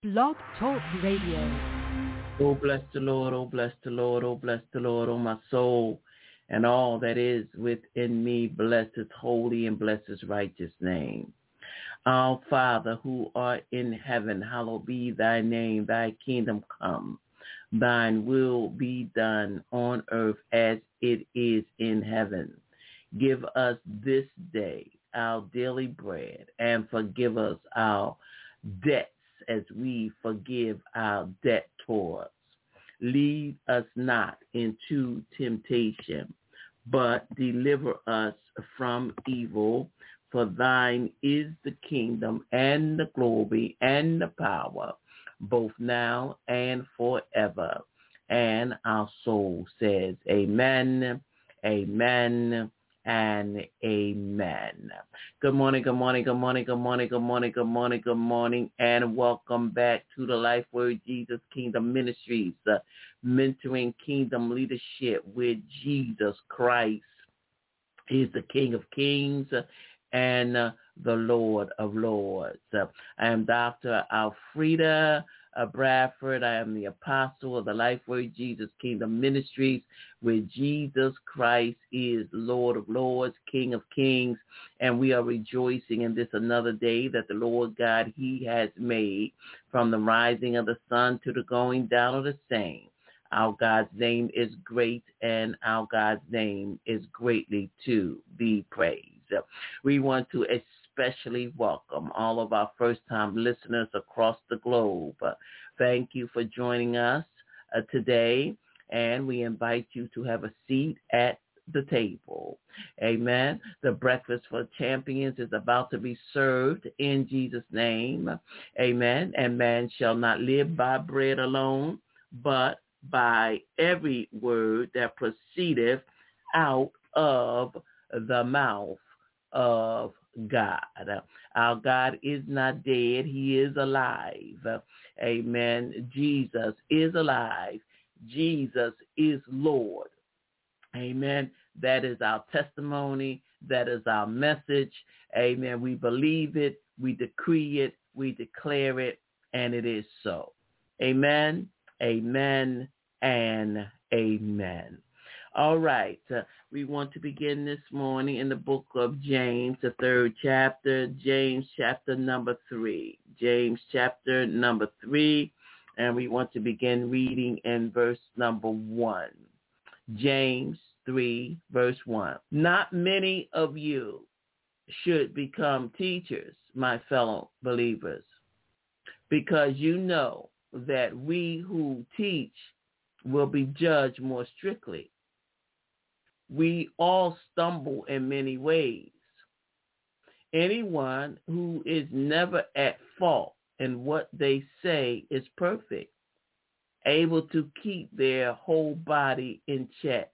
Blog Talk Radio. Oh, bless the Lord, oh, bless the Lord, oh, bless the Lord, oh, my soul, and all that is within me. Bless his holy and bless his righteous name. Our Father, who art in heaven, hallowed be thy name. Thy kingdom come. Thine will be done on earth as it is in heaven. Give us this day our daily bread, and forgive us our debts as we forgive our debtors. Lead us not into temptation, but deliver us from evil. For thine is the kingdom and the glory and the power, both now and forever. And our soul says, amen, amen, and amen. Good morning, good morning, good morning, good morning, good morning, good morning, good morning, and welcome back to the Life Word Jesus Kingdom Ministries, mentoring kingdom leadership with Jesus Christ. He is the King of Kings and the Lord of Lords. I am Dr. Alfreda Bradford. I am the apostle of the Life Word Jesus Kingdom Ministries, where Jesus Christ is Lord of Lords, King of Kings, and we are rejoicing in this another day that the Lord God, he has made, from the rising of the sun to the going down of the same. Our God's name is great, and our God's name is greatly to be praised. We want to especially welcome all of our first-time listeners across the globe. Thank you for joining us today, and we invite you to have a seat at the table. Amen. The breakfast for champions is about to be served in Jesus' name. Amen. And man shall not live by bread alone, but by every word that proceedeth out of the mouth of God. Our God is not dead. He is alive. Amen. Jesus is alive. Jesus is Lord. Amen. That is our testimony. That is our message. Amen. We believe it. We decree it. We declare it. And it is so. Amen. Amen. And amen. All right. We want to begin this morning in the book of James, the 3rd chapter, James chapter number 3. James chapter number 3, and we want to begin reading in verse number 1. James 3, verse 1. Not many of you should become teachers, my fellow believers, because you know that we who teach will be judged more strictly. We all stumble in many ways. Anyone who is never at fault in what they say is perfect, able to keep their whole body in check.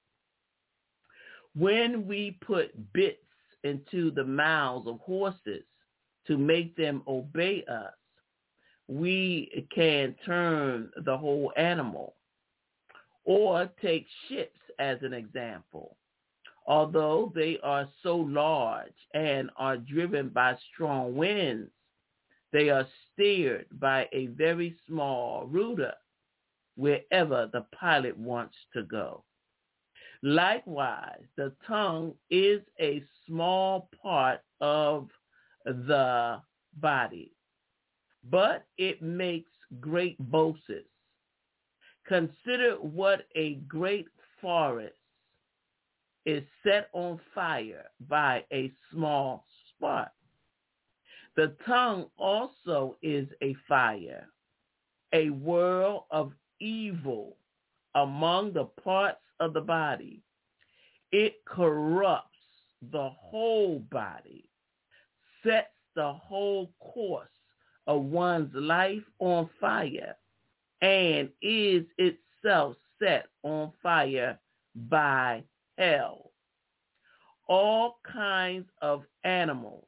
When we put bits into the mouths of horses to make them obey us, we can turn the whole animal. Or take ships as an example. Although they are so large and are driven by strong winds, they are steered by a very small rudder wherever the pilot wants to go. Likewise, the tongue is a small part of the body, but it makes great boasts. Consider what a great forest is set on fire by a small spark. The tongue also is a fire, a whirl of evil among the parts of the body. It corrupts the whole body, sets the whole course of one's life on fire, and is itself set on fire by hell. All kinds of animals,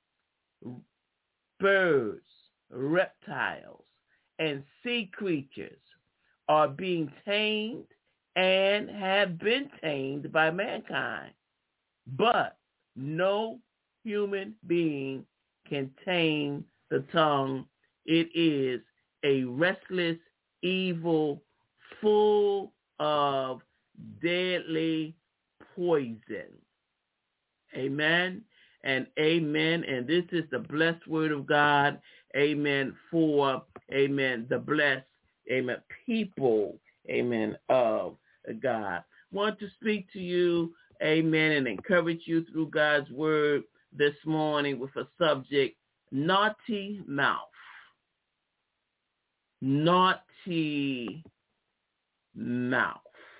birds, reptiles, and sea creatures are being tamed and have been tamed by mankind. But no human being can tame the tongue. It is a restless evil full of deadly poison. Amen and amen. And this is the blessed word of God. Amen. For, amen, the blessed, amen, people, amen, of God. Want to speak to you, amen, and encourage you through God's word this morning with a subject, naughty mouth. Naughty mouth.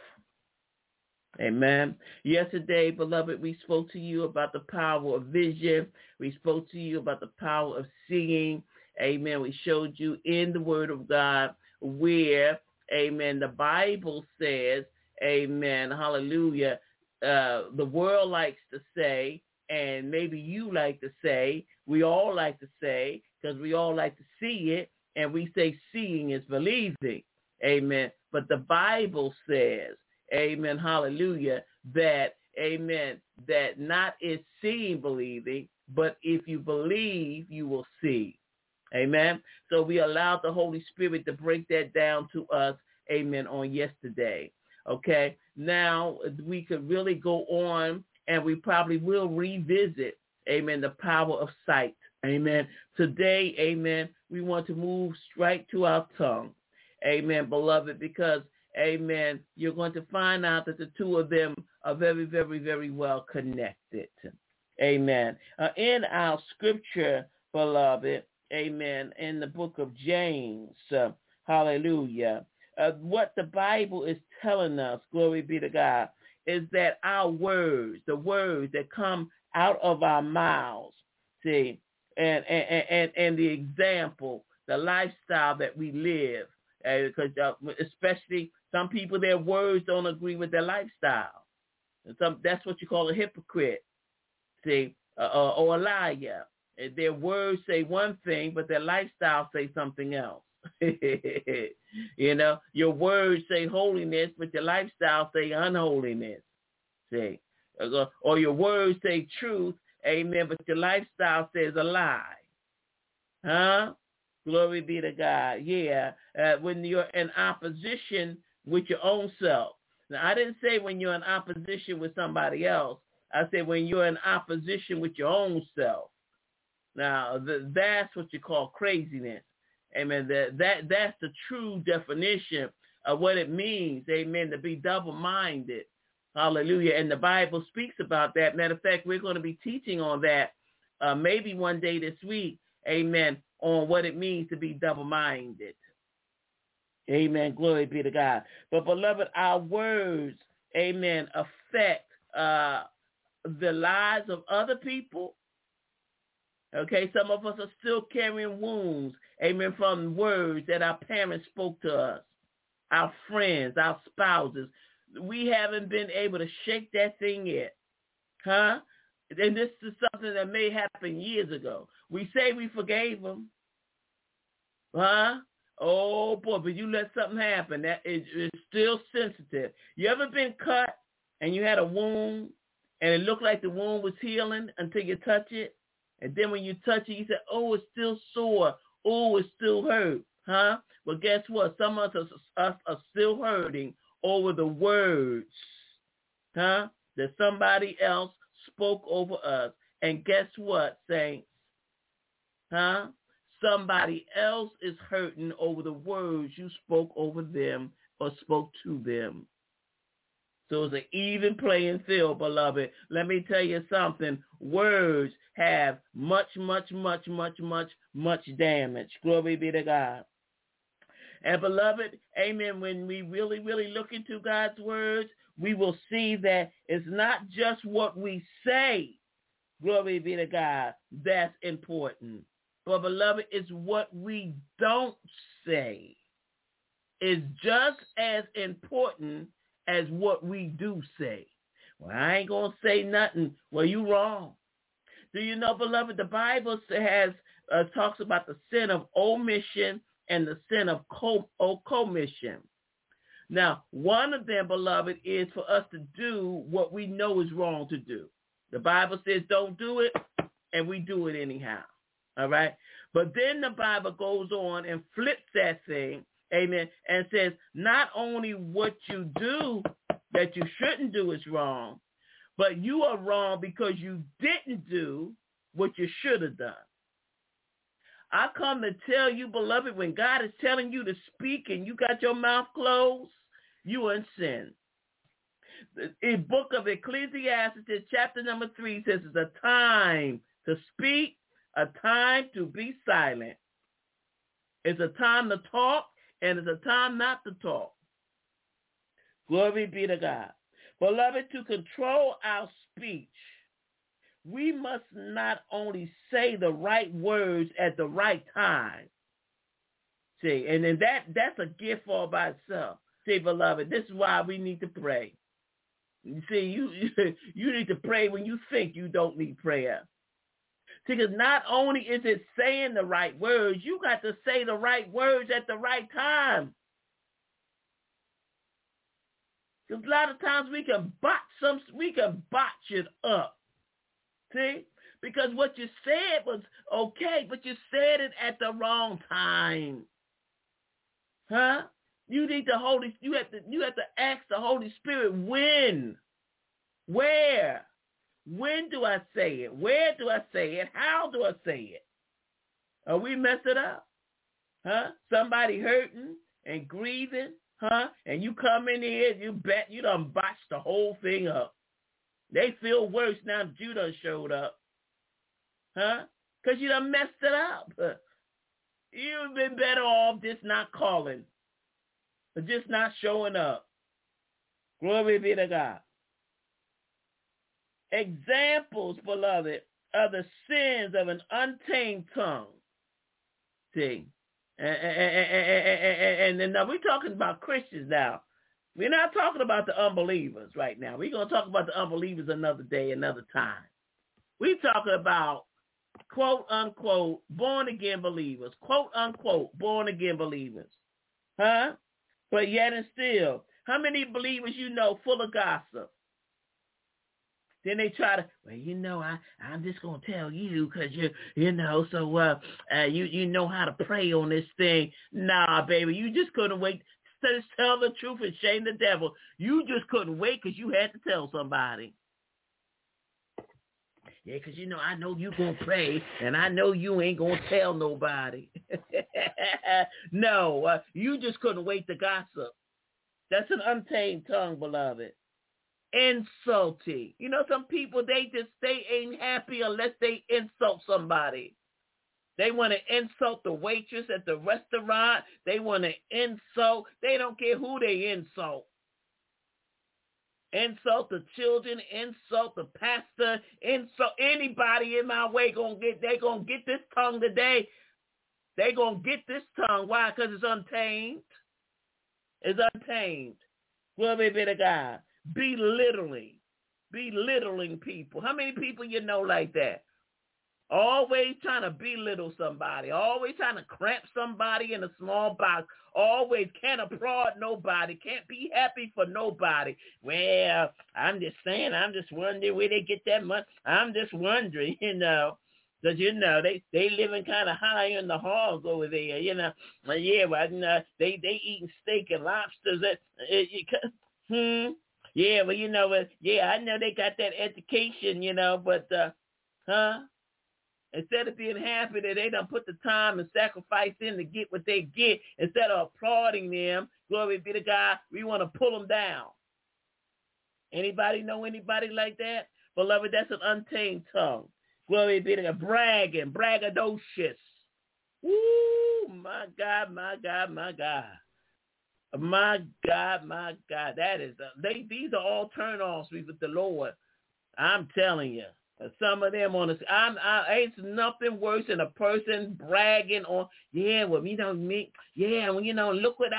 Amen. Yesterday, beloved, we spoke to you about the power of vision. We spoke to you about the power of seeing. Amen. We showed you in the word of God where, amen, the Bible says, amen, hallelujah, the world likes to say, and maybe you like to say, we all like to say, because we all like to see it, and we say seeing is believing. Amen. But the Bible says, amen, hallelujah, that, amen, that not is seeing believing, but if you believe, you will see. Amen. So we allowed the Holy Spirit to break that down to us, amen, on yesterday. Okay. Now we could really go on, and we probably will revisit, amen, the power of sight. Amen. Today, amen, we want to move straight to our tongue. Amen, beloved, because, amen, you're going to find out that the two of them are very, very, very well connected. Amen. In our scripture, beloved, amen, in the book of James, hallelujah, what the Bible is telling us, glory be to God, is that our words, the words that come out of our mouths, see, and the example, the lifestyle that we live, because especially some people, their words don't agree with their lifestyle. And that's what you call a hypocrite, see, or a liar. Their words say one thing, but their lifestyle say something else. You know, your words say holiness, but your lifestyle say unholiness. See, or your words say truth, amen, but your lifestyle says a lie. Huh? Glory be to God. Yeah, when you're in opposition with your own self. Now, I didn't say when you're in opposition with somebody else. I said when you're in opposition with your own self. Now, that's what you call craziness. Amen. That's the true definition of what it means, amen, to be double-minded. Hallelujah. And the Bible speaks about that. Matter of fact, we're going to be teaching on that maybe one day this week, amen, on what it means to be double-minded. Amen. Glory be to God. But, beloved, our words, amen, affect the lives of other people. Okay, some of us are still carrying wounds, amen, from words that our parents spoke to us, our friends, our spouses. We haven't been able to shake that thing yet, huh? And this is something that may happen years ago. We say we forgave them, huh? Oh, boy, but you let something happen. That is still sensitive. You ever been cut and you had a wound and it looked like the wound was healing until you touch it? And then when you touch it, you say, oh, it's still sore. Oh, it still hurt, huh? Well, guess what? Some of us are still hurting over the words, huh, that somebody else spoke over us. And guess what, saints? Huh? Somebody else is hurting over the words you spoke over them or spoke to them. So it's an even playing field, beloved. Let me tell you something. Words have much, much, much, much, much, much damage. Glory be to God. And beloved, amen, when we really, really look into God's words, we will see that it's not just what we say, glory be to God, that's important. But beloved, it's what we don't say is just as important as what we do say. Well, I ain't going to say nothing. Well, you wrong. Do you know, beloved, the Bible has talks about the sin of omission and the sin of commission. Now, one of them, beloved, is for us to do what we know is wrong to do. The Bible says don't do it, and we do it anyhow. All right? But then the Bible goes on and flips that thing, amen, and says not only what you do that you shouldn't do is wrong, but you are wrong because you didn't do what you should have done. I come to tell you, beloved, when God is telling you to speak and you got your mouth closed, you are in sin. The book of Ecclesiastes, chapter number 3, says it's a time to speak, a time to be silent. It's a time to talk, and it's a time not to talk. Glory be to God. Beloved, to control our speech, we must not only say the right words at the right time. See, and then that's a gift all by itself. See, beloved, this is why we need to pray. You see, you need to pray when you think you don't need prayer. See, because not only is it saying the right words, you got to say the right words at the right time. Because a lot of times we can botch it up. See? Because what you said was okay, but you said it at the wrong time. Huh? You have to ask the Holy Spirit when. Where? When do I say it? Where do I say it? How do I say it? Are we messed it up? Huh? Somebody hurting and grieving, huh? And you come in here, you bet you done botched the whole thing up. They feel worse now that you done showed up. Huh? Because you done messed it up. You've been better off just not calling. Or just not showing up. Glory be to God. Examples, beloved, of the sins of an untamed tongue. See? And now we're talking about Christians now. We're not talking about the unbelievers right now. We're going to talk about the unbelievers another day, another time. We're talking about, quote, unquote, born-again believers. Quote, unquote, born-again believers. Huh? But yet and still, how many believers you know full of gossip? Then they try to, well, I'm just going to tell you because you know how to pray on this thing. Nah, baby, you just couldn't wait. Just tell the truth and shame the devil. You just couldn't wait because you had to tell somebody. Yeah, because, I know you going to pray, and I know you ain't going to tell nobody. No, you just couldn't wait to gossip. That's an untamed tongue, beloved. Insulting. Some people, they ain't happy unless they insult somebody. They want to insult the waitress at the restaurant. They want to insult. They don't care who they insult. Insult the children, insult the pastor, insult anybody in my way. They gonna get this tongue today. They gonna get this tongue. Why? Because it's untamed. It's untamed. Glory be to God. Belittling people. How many people you know like that? Always trying to belittle somebody. Always trying to cramp somebody in a small box. Always can't applaud nobody. Can't be happy for nobody. Well, I'm just saying, I'm just wondering where they get that money. I'm just wondering, because, they living kind of high in the halls over there, Well, yeah, well, they eating steak and lobsters. Yeah, well, I know they got that education, but, instead of being happy that they done put the time and sacrifice in to get what they get, instead of applauding them, glory be to God, we want to pull them down. Anybody know anybody like that? Beloved, that's an untamed tongue. Glory be to God. Bragging, braggadocious. Woo, my God, my God, my God. My God, my God. That is, these are all turn-offs with the Lord. I'm telling you. Some of them ain't nothing worse than a person bragging on, look what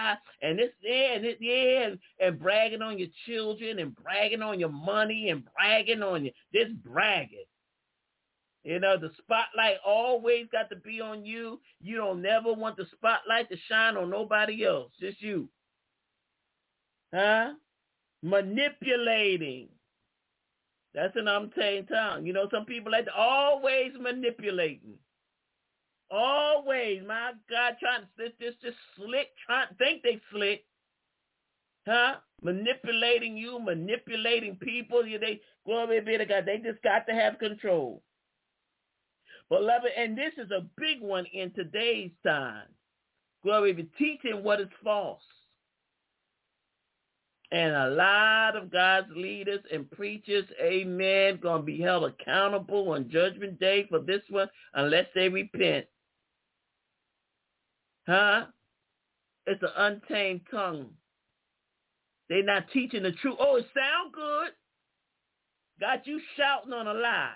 and bragging on your children and bragging on your money and bragging on you. This bragging. The spotlight always got to be on you. You don't never want the spotlight to shine on nobody else, just you. Huh? Manipulating. That's an untamed tongue. Some people like to always manipulating. Always, my God, trying to just slick, trying to think they slick. Huh? Manipulating you, manipulating people. They, glory be to God, they just got to have control. Beloved, and this is a big one in today's time. Glory be, teaching what is false. And a lot of God's leaders and preachers, amen, going to be held accountable on Judgment Day for this one unless they repent. Huh? It's an untamed tongue. They're not teaching the truth. Oh, it sound good. Got you shouting on a lie.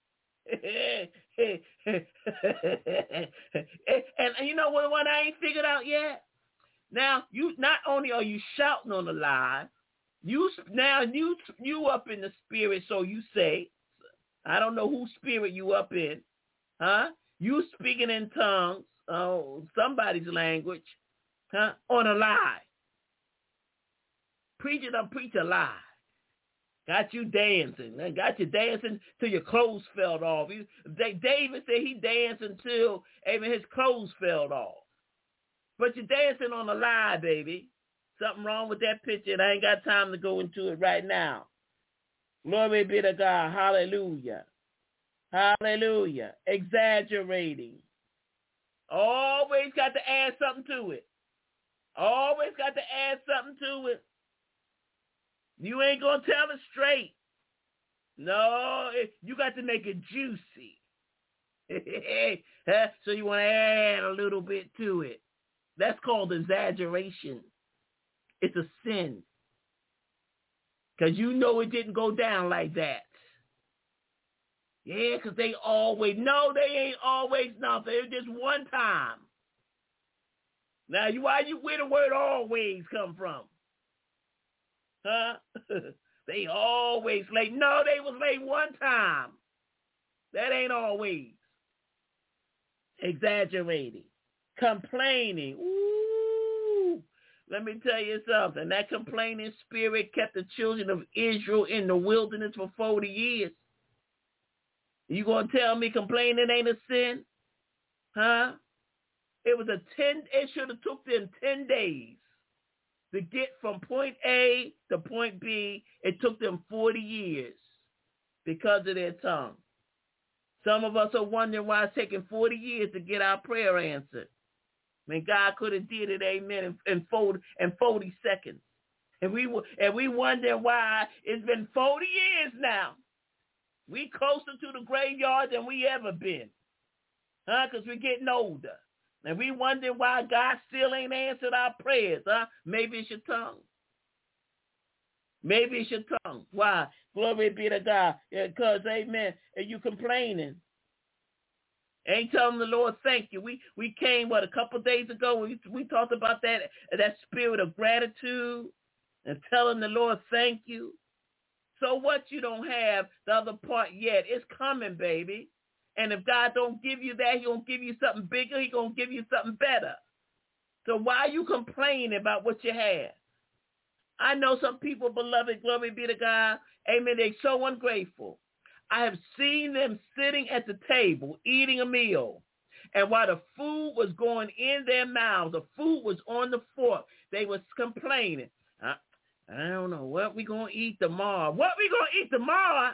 and you know what one I ain't figured out yet? Now, you not only are you shouting on a lie, you up in the spirit, so you say, I don't know whose spirit you up in, huh? You speaking in tongues, somebody's language, huh? On a lie. Preacher done preach a lie. Got you dancing. Got you dancing till your clothes fell off. David said he danced until even his clothes fell off. But you're dancing on a lie, baby. Something wrong with that picture, and I ain't got time to go into it right now. Glory be to God. Hallelujah. Hallelujah. Exaggerating. Always got to add something to it. Always got to add something to it. You ain't going to tell it straight. No, you got to make it juicy. So you want to add a little bit to it. That's called exaggeration. It's a sin. Because you know it didn't go down like that. Yeah, because they always, no, they ain't always nothing. It's just one time. Now, where the word always come from? Huh? They always late. No, they was late one time. That ain't always. Exaggerating. Complaining. Ooh. Let me tell you something. That complaining spirit kept the children of Israel in the wilderness for 40 years. You gonna tell me complaining ain't a sin? Huh? It should have took them 10 days to get from point A to point B. It took them 40 years because of their tongue. Some of us are wondering why it's taking 40 years to get our prayer answered. I mean, God could have did it, amen, in 40 seconds. And we wonder why it's been 40 years now. We closer to the graveyard than we ever been. Huh? Because we're getting older. And we wonder why God still ain't answered our prayers, huh? Maybe it's your tongue. Maybe it's your tongue. Why? Glory be to God. Because, amen, and you complaining. Ain't telling the Lord thank you. We came, a couple of days ago, we talked about that spirit of gratitude and telling the Lord thank you. So what you don't have, the other part yet, it's coming, baby. And if God don't give you that, he going to give you something bigger. He going to give you something better. So why are you complaining about what you have? I know some people, beloved, glory be to God, amen, they're so ungrateful. I have seen them sitting at the table eating a meal. And while the food was going in their mouths, the food was on the fork, they was complaining. I don't know what we going to eat tomorrow. What we going to eat tomorrow?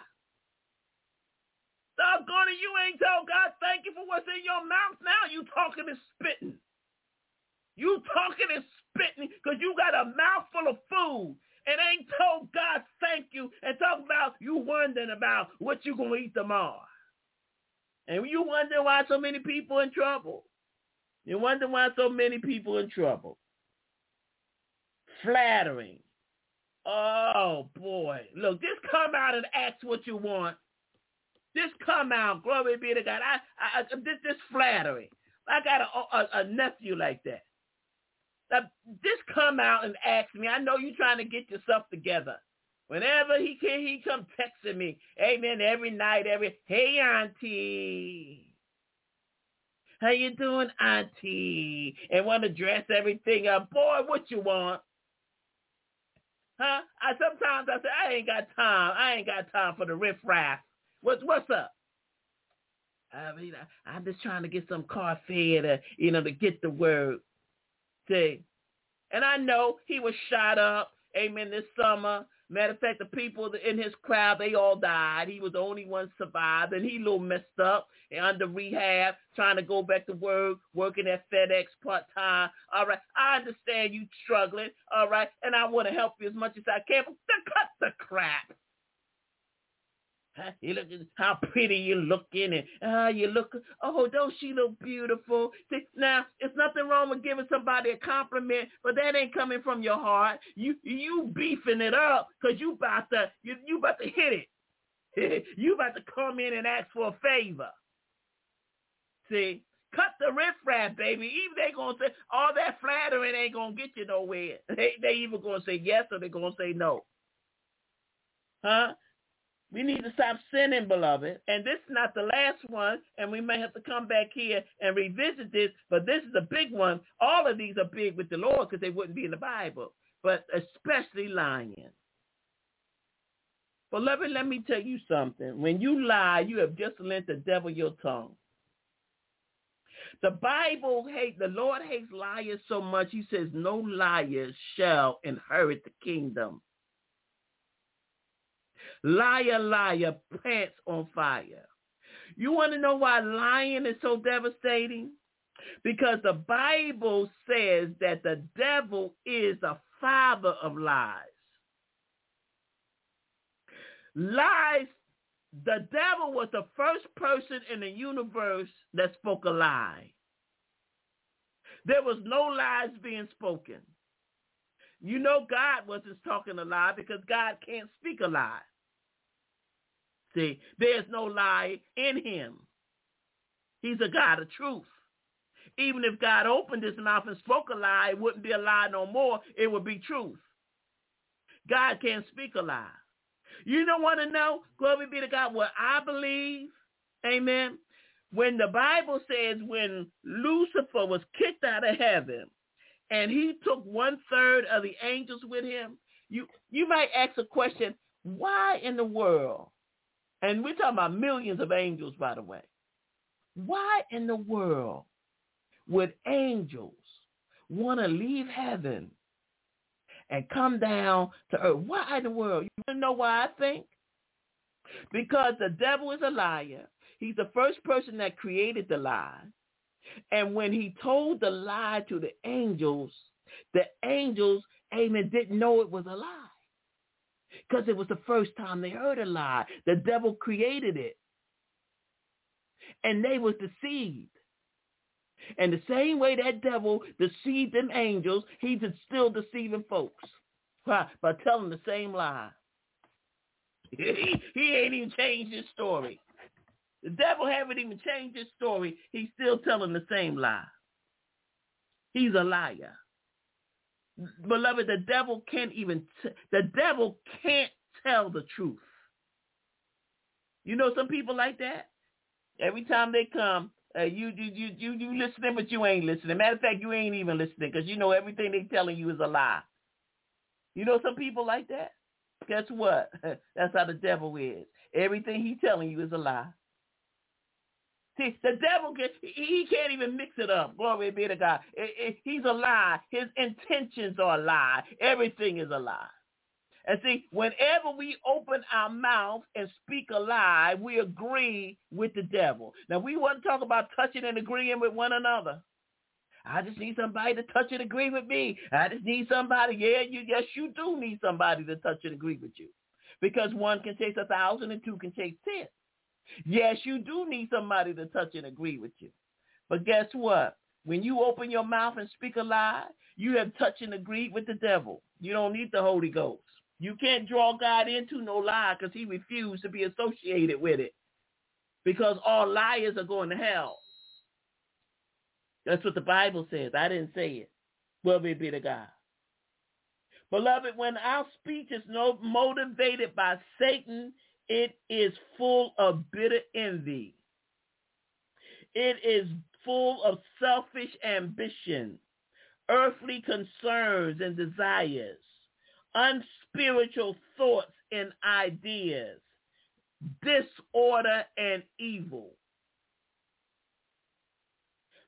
Doggone it, you ain't told God thank you for what's in your mouth. Now you talking and spitting. You talking and spitting because you got a mouthful of food and ain't told God thank you and talking about you wondering about what you going to eat tomorrow. And you wonder why so many people in trouble. You wonder why so many people in trouble. Flattering. Oh, boy. Look, just come out and ask what you want. Just come out. Glory be to God. This flattery. I got a nephew like that. Now, just come out and ask me. I know you're trying to get yourself together. Whenever he can, he come texting me. Amen. Every night, hey, auntie. How you doing, auntie? And want to dress everything up. Boy, what you want? Huh? Sometimes I say, I ain't got time. I ain't got time for the riffraff. What's up? I mean, I'm just trying to get some car fare to, to get the word. See? And I know he was shot up, amen, this summer. Matter of fact, the people in his crowd, they all died. He was the only one survived, and he a little messed up and under rehab, trying to go back to work, working at FedEx part-time. All right, I understand you struggling, all right, and I want to help you as much as I can, but cut the crap. You look how pretty you looking, and you look. Oh, don't she look beautiful? See, now it's nothing wrong with giving somebody a compliment, but that ain't coming from your heart. You beefing it up because you about to hit it. You about to come in and ask for a favor. See, cut the riffraff, baby. Even they gonna say all that flattering ain't gonna get you nowhere. They either gonna say yes or they gonna say no. Huh? We need to stop sinning, beloved. And this is not the last one, and we may have to come back here and revisit this, but this is a big one. All of these are big with the Lord because they wouldn't be in the Bible, but especially lying. Beloved, let me tell you something. When you lie, you have just lent the devil your tongue. The Lord hates liars so much, he says, no liar shall inherit the kingdom. Liar, liar, pants on fire. You want to know why lying is so devastating? Because the Bible says that the devil is the father of lies. Lies, the devil was the first person in the universe that spoke a lie. There was no lies being spoken. You know God wasn't talking a lie because God can't speak a lie. See, there's no lie in him. He's a God of truth. Even if God opened his mouth and spoke a lie, it wouldn't be a lie no more. It would be truth. God can't speak a lie. You don't want to know, glory be to God, what I believe? Amen. When the Bible says when Lucifer was kicked out of heaven and he took 1/3 of the angels with him, you might ask a question, why in the world? And we're talking about millions of angels, by the way. Why in the world would angels want to leave heaven and come down to earth? Why in the world? You want to know why I think? Because the devil is a liar. He's the first person that created the lie. And when he told the lie to the angels, amen, didn't know it was a lie. Because it was the first time they heard a lie. The devil created it. And they was deceived. And the same way that devil deceived them angels, he's still deceiving folks. By telling the same lie. He ain't even changed his story. The devil haven't even changed his story. He's still telling the same lie. He's a liar. Beloved, the devil can't tell the truth. You know some people like that? Every time they come, you listening, but you ain't listening. Matter of fact, you ain't even listening because you know everything they telling you is a lie. You know some people like that? Guess what? That's how the devil is. Everything he's telling you is a lie. See, the devil, he can't even mix it up. Glory be to God. He's a lie. His intentions are a lie. Everything is a lie. And see, whenever we open our mouth and speak a lie, we agree with the devil. Now, we want to talk about touching and agreeing with one another. I just need somebody to touch and agree with me. I just need somebody. Yes, you do need somebody to touch and agree with you. Because one can chase 1,000 and two can chase 10. Yes, you do need somebody to touch and agree with you. But guess what? When you open your mouth and speak a lie, you have touched and agreed with the devil. You don't need the Holy Ghost. You can't draw God into no lie because he refused to be associated with it. Because all liars are going to hell. That's what the Bible says. I didn't say it. Glory be to God. Beloved, when our speech is motivated by Satan, it is full of bitter envy. It is full of selfish ambition, earthly concerns and desires, unspiritual thoughts and ideas, disorder and evil.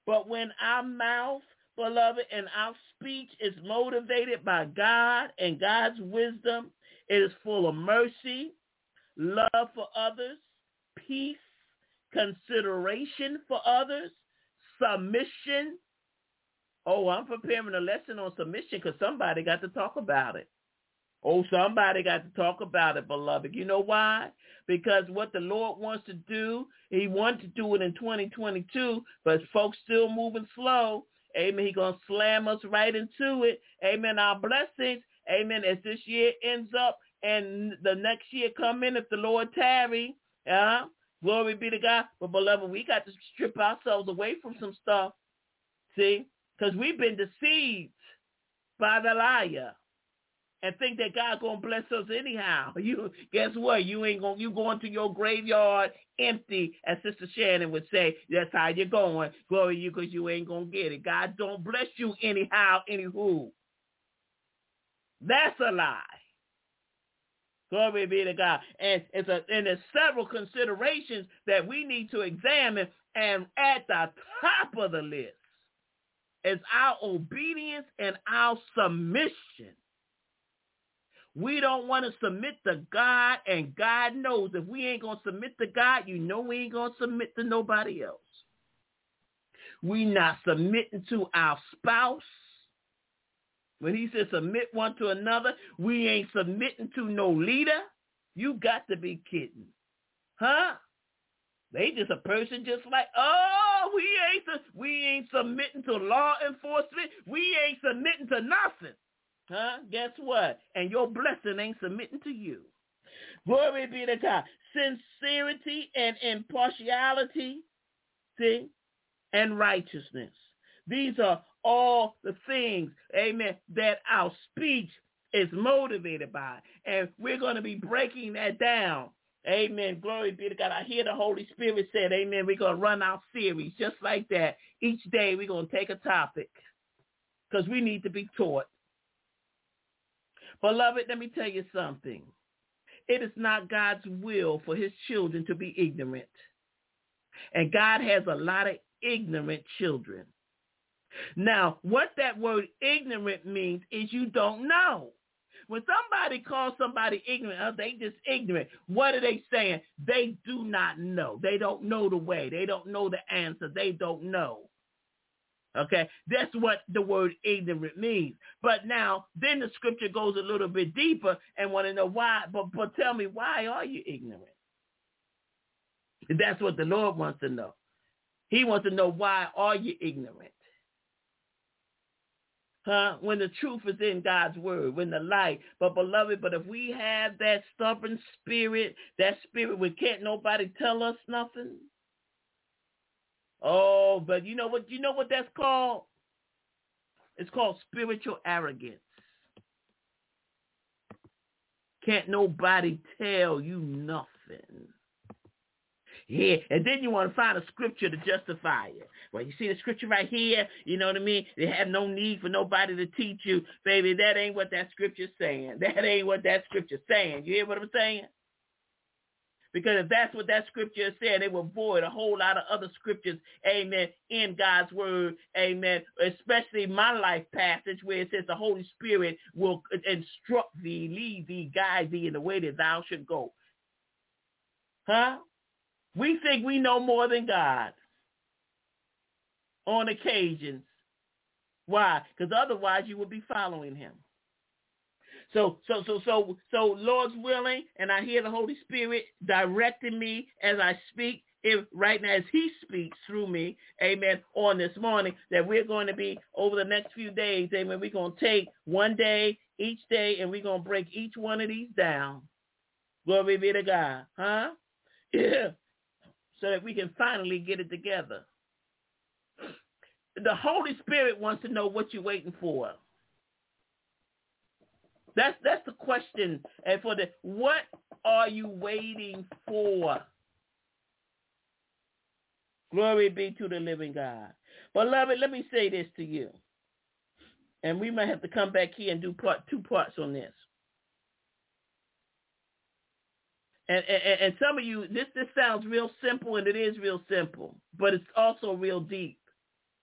But when our mouth, beloved, and our speech is motivated by God and God's wisdom, it is full of mercy, love for others, peace, consideration for others, submission. Oh, I'm preparing a lesson on submission because somebody got to talk about it. Oh, somebody got to talk about it, beloved. You know why? Because what the Lord wants to do, he wants to do it in 2022, but folks still moving slow. Amen. He's going to slam us right into it. Amen. Our blessings, amen, as this year ends up and the next year come in if the Lord tarry. Glory be to God. But, beloved, we got to strip ourselves away from some stuff. See? Because we've been deceived by the liar. And think that God gonna bless us anyhow. You guess what? You going to your graveyard empty, as Sister Shannon would say. That's how you're going. Glory to you, because you ain't gonna get it. God don't bless you anyhow, anywho. That's a lie. Glory be to God. And there's several considerations that we need to examine. And at the top of the list is our obedience and our submission. We don't want to submit to God, and God knows if we ain't going to submit to God, you know we ain't going to submit to nobody else. We not submitting to our spouse. When he says submit one to another, we ain't submitting to no leader. You got to be kidding. Huh? They just a person just like, oh, we ain't submitting to law enforcement. We ain't submitting to nothing. Huh? Guess what? And your blessing ain't submitting to you. Glory be to God. Sincerity and impartiality, see, and righteousness. These are all the things, amen, that our speech is motivated by. And we're going to be breaking that down. Amen. Glory be to God. I hear the Holy Spirit said, amen, we're going to run our series just like that. Each day we're going to take a topic because we need to be taught. Beloved, let me tell you something. It is not God's will for his children to be ignorant. And God has a lot of ignorant children. Now, what that word ignorant means is you don't know. When somebody calls somebody ignorant, they just ignorant. What are they saying? They do not know. They don't know the way. They don't know the answer. They don't know. Okay, that's what the word ignorant means. But now, then the scripture goes a little bit deeper and want to know why. But tell me, why are you ignorant? That's what the Lord wants to know. He wants to know, why are you ignorant? When the truth is in God's word, when the light. But beloved, but if we have that stubborn spirit, that spirit where can't nobody tell us nothing. Oh, but you know what that's called? It's called spiritual arrogance. Can't nobody tell you nothing. Yeah, and then you want to find a scripture to justify it. Well, you see the scripture right here, you know what I mean? They have no need for nobody to teach you. Baby, that ain't what that scripture's saying. That ain't what that scripture's saying. You hear what I'm saying? Because if that's what that scripture is saying, it will void a whole lot of other scriptures, amen, in God's word, amen, especially my life passage where it says the Holy Spirit will instruct thee, lead thee, guide thee in the way that thou should go. Huh? We think we know more than God on occasions. Why? Because otherwise you would be following him. So Lord's willing, and I hear the Holy Spirit directing me as I speak, right now as he speaks through me, amen, on this morning, that we're going to be, over the next few days, amen, we're going to take one day, each day, and we're going to break each one of these down. Glory be to God. Huh? Yeah. So that we can finally get it together. The Holy Spirit wants to know what you're waiting for. That's the question. And what are you waiting for? Glory be to the living God. Beloved, let me say this to you. And we might have to come back here and do two parts on this. And some of you, this sounds real simple, and it is real simple, but it's also real deep.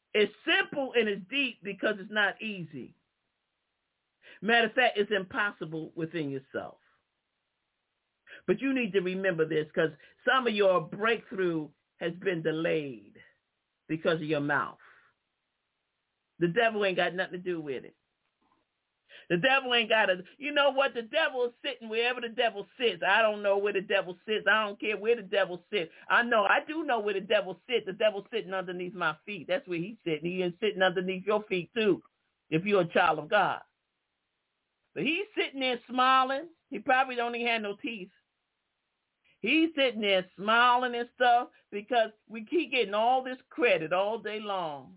It's simple and it's deep because it's not easy. Matter of fact, it's impossible within yourself. But you need to remember this, because some of your breakthrough has been delayed because of your mouth. The devil ain't got nothing to do with it. The devil ain't got to, you know what? The devil is sitting wherever the devil sits. I don't know where the devil sits. I don't care where the devil sits. I do know where the devil sits. The devil's sitting underneath my feet. That's where he's sitting. He is sitting underneath your feet too, if you're a child of God. But he's sitting there smiling. He probably don't even have no teeth. He's sitting there smiling and stuff because we keep getting all this credit all day long.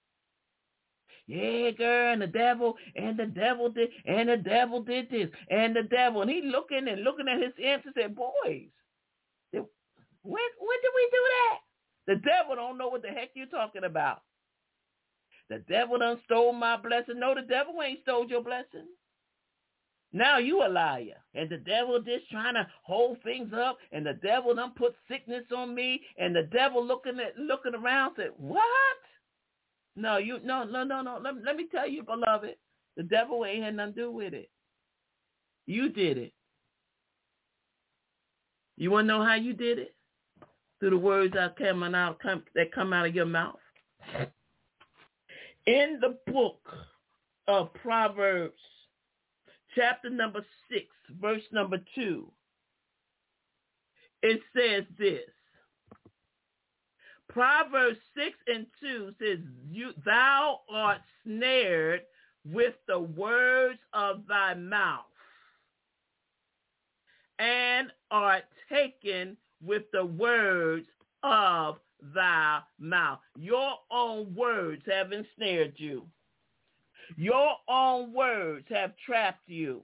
Yeah, girl, and the devil did, and the devil did this, and the devil. And he looking at his imps and said, boys, when did we do that? The devil don't know what the heck you're talking about. The devil done stole my blessing. No, the devil ain't stole your blessing. Now you a liar. And the devil just trying to hold things up, and the devil done put sickness on me, and the devil looking around said, what? No. Let me tell you, beloved, the devil ain't had nothing to do with it. You did it. You want to know how you did it? Through the words that come out of your mouth. In the book of Proverbs, chapter number 6, verse number 2, it says this. Proverbs 6 and 2 says, thou art snared with the words of thy mouth, and art taken with the words of thy mouth. Your own words have ensnared you. Your own words have trapped you.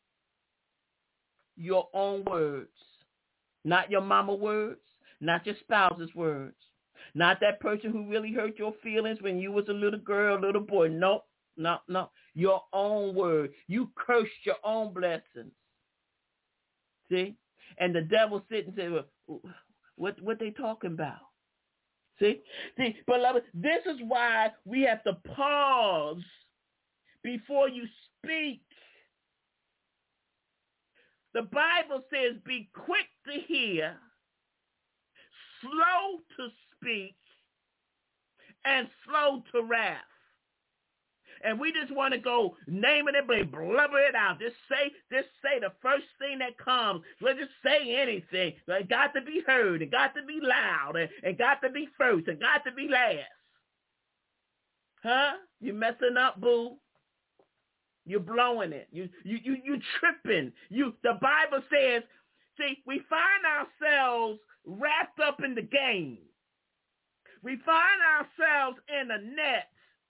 Your own words. Not your mama words, not your spouse's words. Not that person who really hurt your feelings when you was a little girl, little boy. No. Your own word. You cursed your own blessings. See? And the devil sit and say, well, what they talking about? See, beloved, this is why we have to pause before you speak. The Bible says, be quick to hear, slow to speak, and slow to wrath. And we just want to go name it and blubber it out. Just say the first thing that comes. We'll just say anything. It got to be heard. It got to be loud. It got to be first. It got to be last. Huh? You messing up, boo. You're blowing it. You tripping. The Bible says, see, we find ourselves wrapped up in the game. We find ourselves in a net,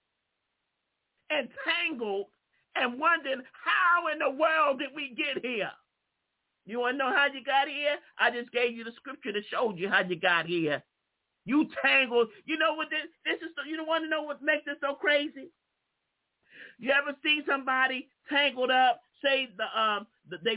entangled, and wondering, how in the world did we get here? You want to know how you got here? I just gave you the scripture that showed you how you got here. You tangled. You know what this is? You don't want to know what makes it so crazy? You ever see somebody tangled up? Say the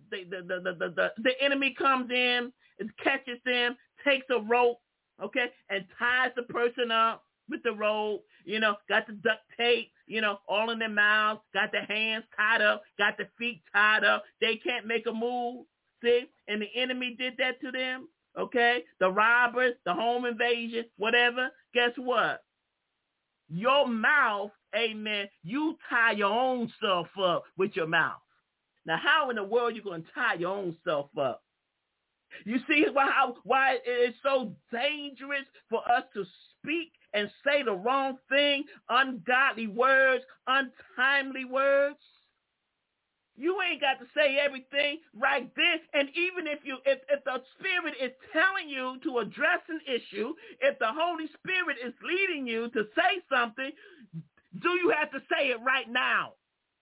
enemy comes in, and catches them, takes a rope, okay, and ties the person up with the rope. Got the duct tape, all in their mouths, got their hands tied up, got their feet tied up. They can't make a move. See, and the enemy did that to them. Okay, the robbers, the home invasion, whatever. Guess what? Your mouth, amen, you tie your own self up with your mouth. Now, how in the world are you going to tie your own self up? You see why it's so dangerous for us to speak and say the wrong thing, ungodly words, untimely words? You ain't got to say everything right then. And even if the Spirit is telling you to address an issue, if the Holy Spirit is leading you to say something, do you have to say it right now?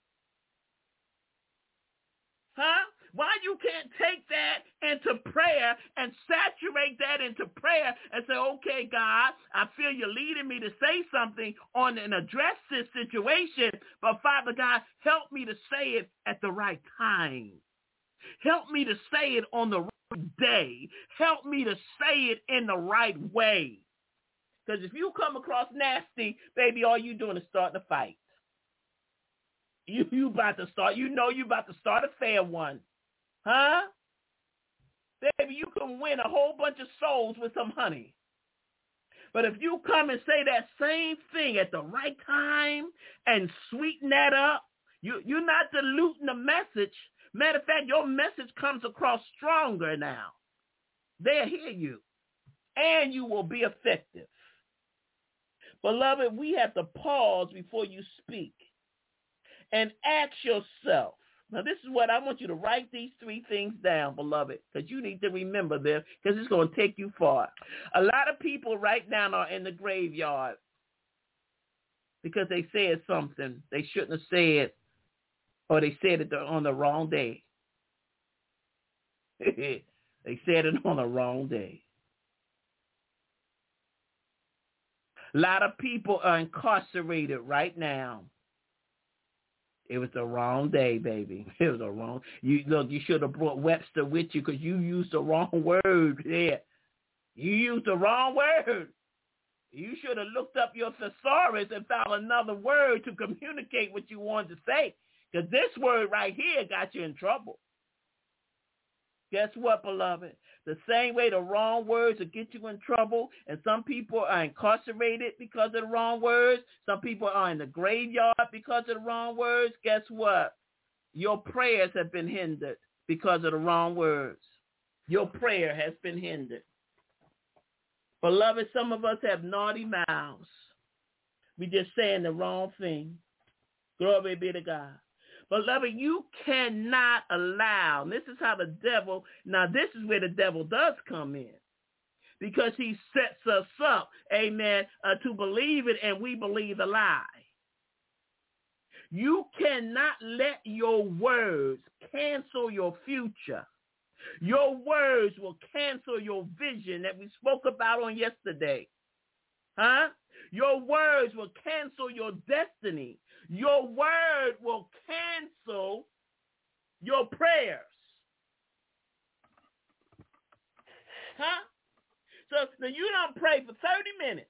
Huh? Why you can't take that into prayer and saturate that into prayer and say, okay, God, I feel you're leading me to say something on and address this situation, but Father God, help me to say it at the right time. Help me to say it on the right day. Help me to say it in the right way. Because if you come across nasty, baby, all you doing is starting a fight. You about to start, you about to start a fair one. Huh? Baby, you can win a whole bunch of souls with some honey. But if you come and say that same thing at the right time and sweeten that up, you're not diluting the message. Matter of fact, your message comes across stronger now. They'll hear you, and you will be effective. Beloved, we have to pause before you speak and ask yourself. Now, this is what I want you to write these 3 things down, beloved, because you need to remember this, because it's going to take you far. A lot of people right now are in the graveyard because they said something they shouldn't have said, or they said it on the wrong day. They said it on the wrong day. A lot of people are incarcerated right now. It was the wrong day, baby. It was the wrong. You should have brought Webster with you because you used the wrong word there. You used the wrong word. You should have looked up your thesaurus and found another word to communicate what you wanted to say. Because this word right here got you in trouble. Guess what, beloved? The same way the wrong words will get you in trouble, and some people are incarcerated because of the wrong words. Some people are in the graveyard because of the wrong words. Guess what? Your prayers have been hindered because of the wrong words. Your prayer has been hindered. Beloved, some of us have naughty mouths. We just saying the wrong thing. Glory be to God. Beloved, you cannot allow, and this is how the devil, now this is where the devil does come in, because he sets us up, amen, to believe it, and we believe the lie. You cannot let your words cancel your future. Your words will cancel your vision that we spoke about on yesterday. Huh? Your words will cancel your destiny. Your word will cancel your prayers. Huh? So now you don't pray for 30 minutes.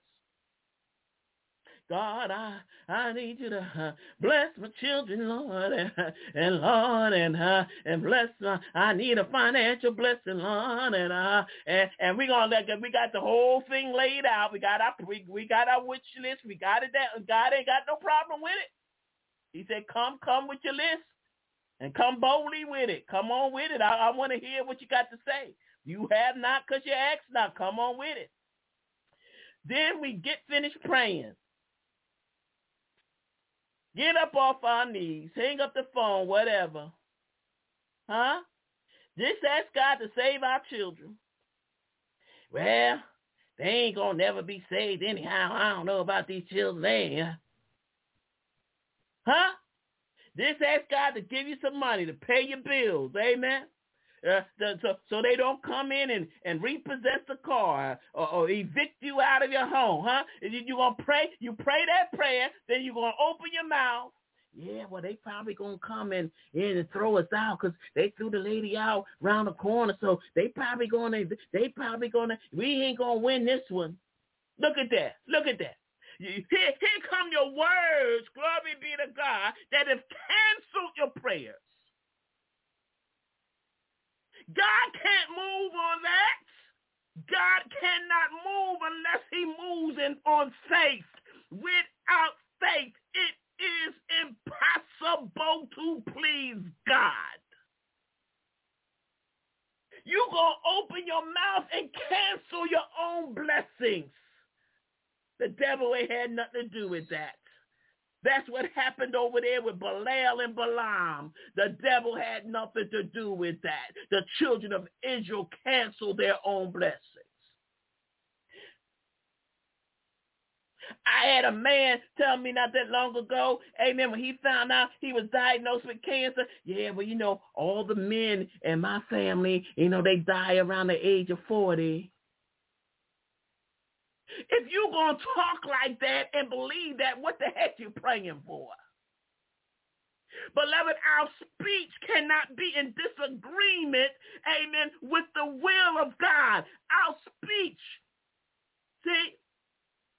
God, I need you to bless my children, Lord, and Lord, and bless. I need a financial blessing, Lord, and we got the whole thing laid out. We got our wish list. We got it down. God ain't got no problem with it. He said, "Come with your list, and come boldly with it. Come on with it. I want to hear what you got to say. You have not because you asked not. Come on with it." Then we get finished praying. Get up off our knees, hang up the phone, whatever. Huh? Just ask God to save our children. Well, they ain't going to never be saved anyhow. I don't know about these children. Huh? Just ask God to give you some money to pay your bills. Amen? So they don't come in and repossess the car or evict you out of your home, huh? You're going to pray. You pray that prayer, then you're going to open your mouth. Yeah, well, they probably going to come in and throw us out because they threw the lady out around the corner. So they probably going to, we ain't going to win this one. Look at that. Here come your words, glory be to God, that have canceled your prayers. God can't move on that. God cannot move unless he moves on faith. Without faith, it is impossible to please God. You're going to open your mouth and cancel your own blessings. The devil ain't had nothing to do with that. That's what happened over there with Balaam and Balaam. The devil had nothing to do with that. The children of Israel canceled their own blessings. I had a man tell me not that long ago, amen, when he found out he was diagnosed with cancer. Yeah, well, all the men in my family, they die around the age of 40. If you're going to talk like that and believe that, what the heck you praying for? Beloved, our speech cannot be in disagreement, amen, with the will of God. Our speech, see,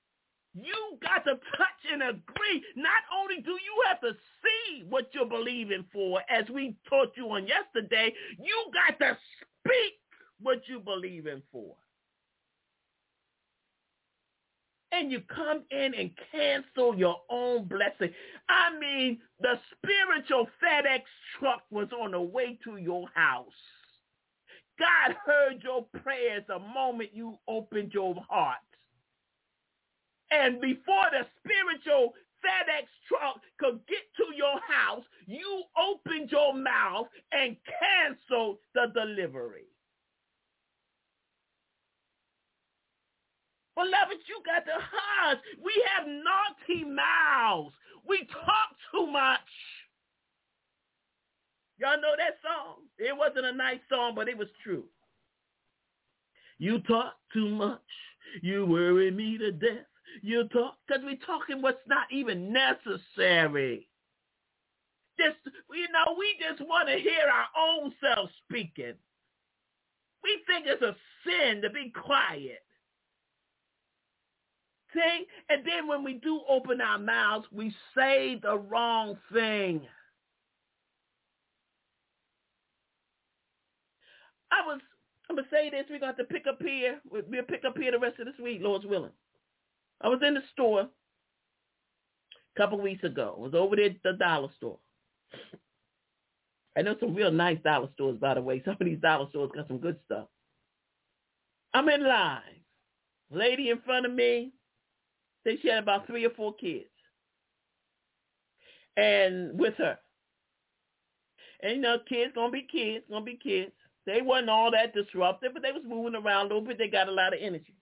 You got to touch and agree. Not only do you have to see what you're believing for, as we taught you on yesterday, you got to speak what you believing for. And you come in and cancel your own blessing. I mean, the spiritual FedEx truck was on the way to your house. God heard your prayers the moment you opened your heart. And before the spiritual FedEx truck could get to your house, you opened your mouth and canceled the delivery. Beloved, you got to hush. We have naughty mouths. We talk too much. Y'all know that song? It wasn't a nice song, but it was true. You talk too much. You worry me to death. You talk, because we're talking what's not even necessary. We just want to hear our own self speaking. We think it's a sin to be quiet. See? And then when we do open our mouths, we say the wrong thing. I'm going to say this. We're going to have to pick up here. We'll pick up here the rest of this week, Lord's willing. I was in the store a couple weeks ago. I was over there at the dollar store. I know some real nice dollar stores, by the way. Some of these dollar stores got some good stuff. I'm in line. Lady in front of me, I think she had about 3 or 4 kids. And with her. And, kids going to be kids. They wasn't all that disruptive, but they was moving around a little bit. They got a lot of energy.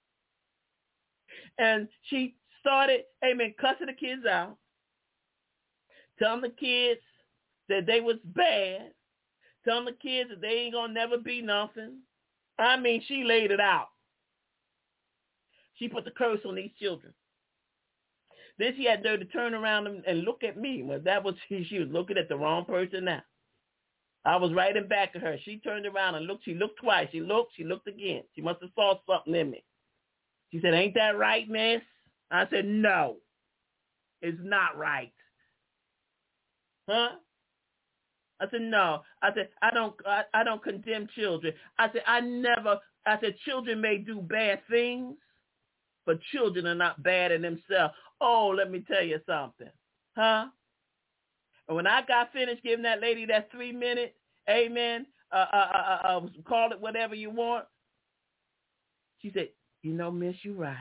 And she started, cussing the kids out, telling the kids that they was bad, telling the kids that they ain't going to never be nothing. She laid it out. She put the curse on these children. Then she had to turn around and look at me. Well, she was looking at the wrong person now. I was right in back of her. She turned around and looked. She looked twice. She looked again. She must have saw something in me. She said, "Ain't that right, miss?" I said, "No, it's not right." Huh? I said, "No." I said, I don't condemn children. I said, children may do bad things, but children are not bad in themselves. Oh, let me tell you something. Huh? And when I got finished giving that lady that 3 minute, amen, call it whatever you want, she said, "Miss, you right.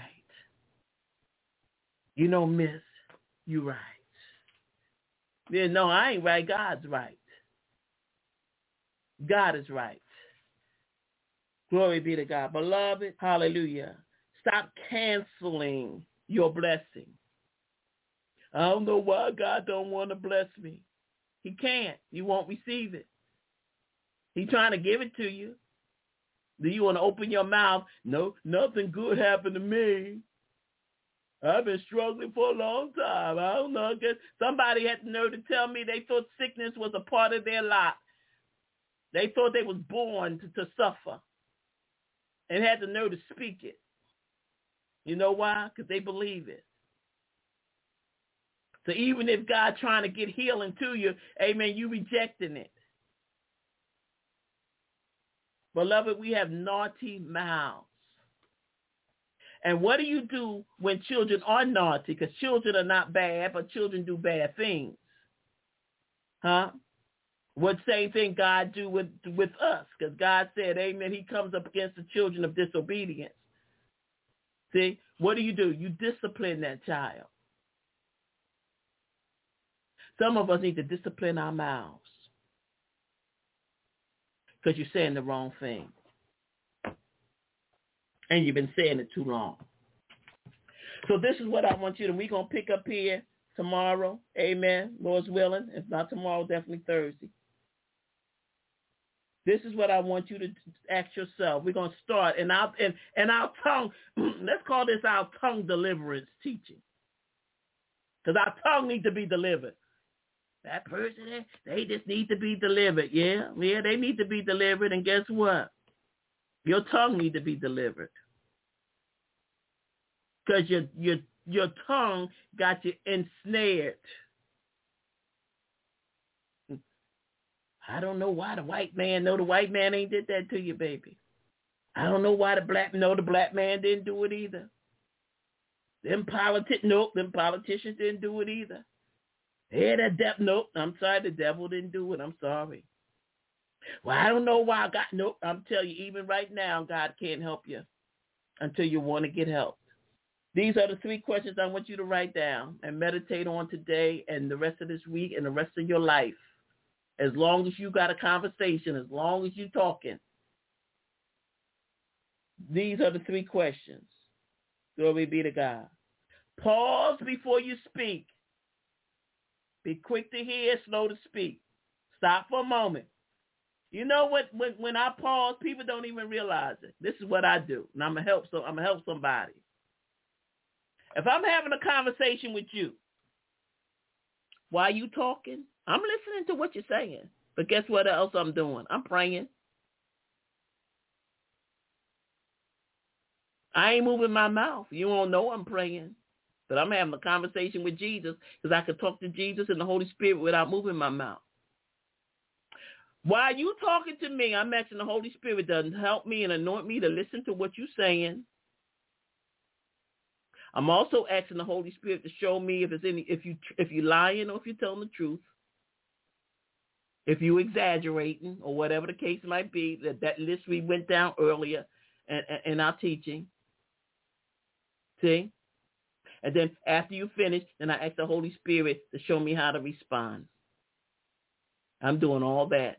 Miss, you right." Yeah, no, I ain't right. God's right. God is right. Glory be to God. Beloved, hallelujah. Stop canceling your blessing. I don't know why God don't want to bless me. He can't. You won't receive it. He's trying to give it to you. Do you want to open your mouth? No, nothing good happened to me. I've been struggling for a long time. I don't know. I guess somebody had the nerve to tell me they thought sickness was a part of their lot. They thought they was born to suffer and had the nerve to speak it. You know why? Because they believe it. So even if God trying to get healing to you, amen, you rejecting it. Beloved, we have naughty mouths. And what do you do when children are naughty? Because children are not bad, but children do bad things. Huh? What same thing God do with us? Because God said, amen, he comes up against the children of disobedience. See, what do? You discipline that child. Some of us need to discipline our mouths because you're saying the wrong thing. And you've been saying it too long. So this is what I want you to, we're going to pick up here tomorrow. Amen. Lord's willing. If not tomorrow, definitely Thursday. This is what I want you to ask yourself. We're going to start in our tongue. Let's call this our tongue deliverance teaching. Because our tongue needs to be delivered. That person, they just need to be delivered. Yeah, they need to be delivered. And guess what? Your tongue needs to be delivered. Because Your tongue got you ensnared. I don't know why the white man, no, the white man ain't did that to you, baby. I don't know why the black man didn't do it either. Them politicians didn't do it either. I'm sorry, the devil didn't do it. I'm sorry. Well, I don't know why I'm telling you, even right now, God can't help you until you want to get help. These are the 3 questions I want you to write down and meditate on today and the rest of this week and the rest of your life. As long as you got a conversation, as long as you're talking. These are the 3 questions. Glory be to God. Pause before you speak. Be quick to hear, slow to speak. Stop for a moment. You know what? When I pause, people don't even realize it. This is what I do, and I'm gonna help somebody. If I'm having a conversation with you, while you talking, I'm listening to what you're saying. But guess what else I'm doing? I'm praying. I ain't moving my mouth. You won't know I'm praying. But I'm having a conversation with Jesus because I can talk to Jesus and the Holy Spirit without moving my mouth. While you talking to me, I'm asking the Holy Spirit to help me and anoint me to listen to what you're saying. I'm also asking the Holy Spirit to show me if you're lying or if you're telling the truth, if you're exaggerating or whatever the case might be. That list we went down earlier in our teaching. See? And then after you finish, then I ask the Holy Spirit to show me how to respond. I'm doing all that.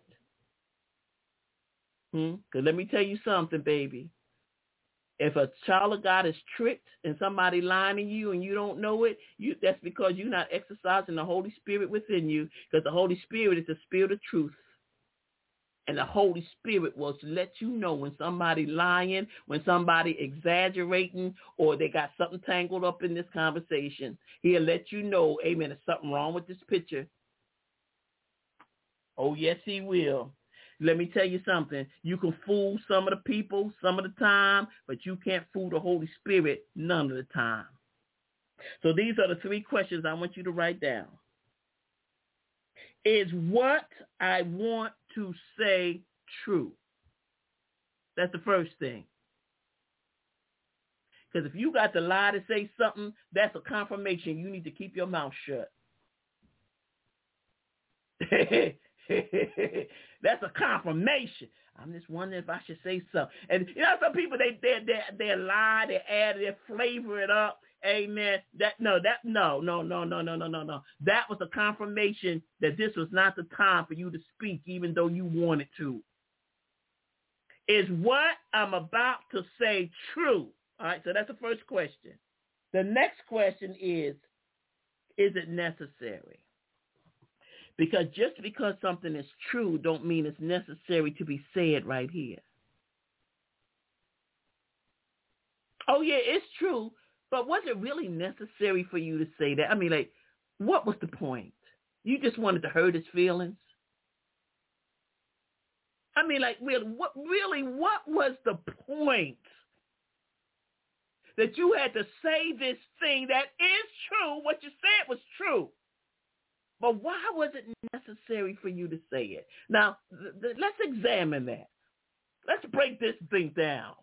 Because let me tell you something, baby. If a child of God is tricked and somebody lying to you and you don't know it, that's because you're not exercising the Holy Spirit within you, because the Holy Spirit is the spirit of truth. And the Holy Spirit will let you know when somebody lying, when somebody exaggerating, or they got something tangled up in this conversation. He'll let you know, amen, there's something wrong with this picture. Oh, yes, he will. Let me tell you something. You can fool some of the people some of the time, but you can't fool the Holy Spirit none of the time. So these are the 3 questions I want you to write down. Is what I want to say true? That's the first thing. Because if you got to lie to say something, that's a confirmation you need to keep your mouth shut. That's a confirmation. I'm just wondering if I should say something. And you know, some people they lie, they add, they flavor it up. Amen. No. That was a confirmation that this was not the time for you to speak, even though you wanted to. Is what I'm about to say true? All right. So that's the first question. The next question is it necessary? Because just because something is true don't mean it's necessary to be said right here. Oh, yeah, it's true. But was it really necessary for you to say that? I mean, like, what was the point? You just wanted to hurt his feelings? I mean, like, what was the point that you had to say this thing that is true, what you said was true? But why was it necessary for you to say it? Now, let's examine that. Let's break this thing down.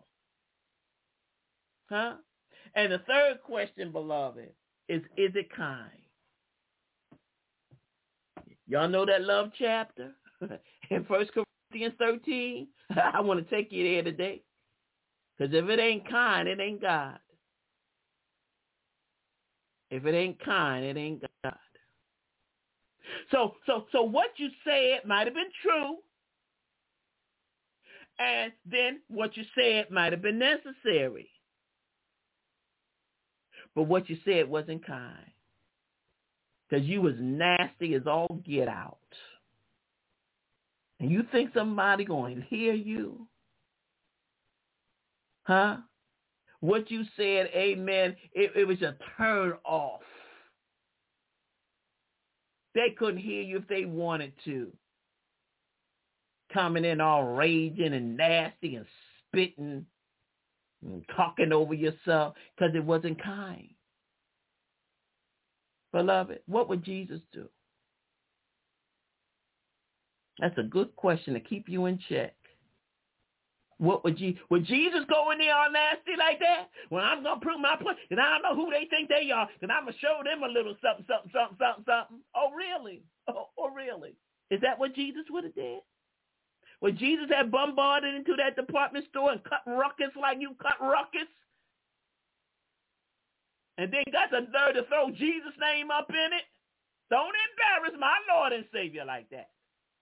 Huh? And the third question, beloved, is it kind? Y'all know that love chapter in 1 Corinthians 13? I want to take you there today. Because if it ain't kind, it ain't God. If it ain't kind, it ain't God. So what you said might have been true, and then what you said might have been necessary. But what you said wasn't kind, because you was nasty as all get out. And you think somebody going to hear you? Huh? What you said, amen, it was a turn off. They couldn't hear you if they wanted to. Coming in all raging and nasty and spitting and talking over yourself because it wasn't kind. Beloved, what would Jesus do? That's a good question to keep you in check. What would Jesus go in there all nasty like that? Well, I'm going to prove my point, and I don't know who they think they are, and I'm going to show them a little something, something, something, something, something. Oh, really? Oh, really? Is that what Jesus would have did? Would Jesus have bombarded into that department store and cut ruckus like you cut ruckus? And then got the nerve to throw Jesus' name up in it? Don't embarrass my Lord and Savior like that.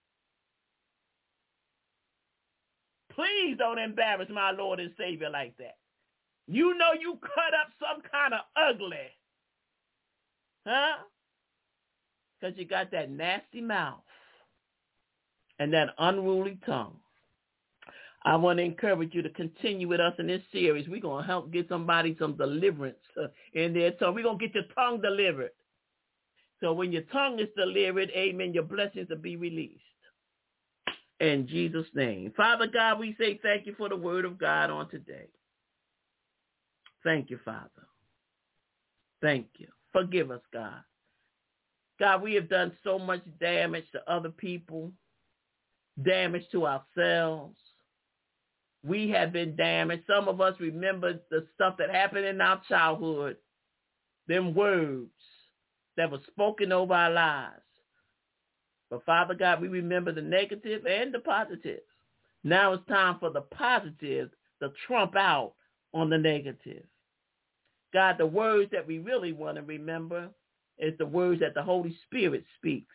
Please don't embarrass my Lord and Savior like that. You know you cut up some kind of ugly. Huh? Because you got that nasty mouth and that unruly tongue. I want to encourage you to continue with us in this series. We're going to help get somebody some deliverance in their tongue. We're going to get your tongue delivered. So when your tongue is delivered, amen, your blessings will be released. In Jesus' name. Father God, we say thank you for the word of God on today. Thank you, Father. Thank you. Forgive us, God. God, we have done so much damage to other people, damage to ourselves. We have been damaged. Some of us remember the stuff that happened in our childhood, them words that were spoken over our lives. But Father God, we remember the negative and the positive. Now it's time for the positive to trump out on the negative. God, the words that we really want to remember is the words that the Holy Spirit speaks.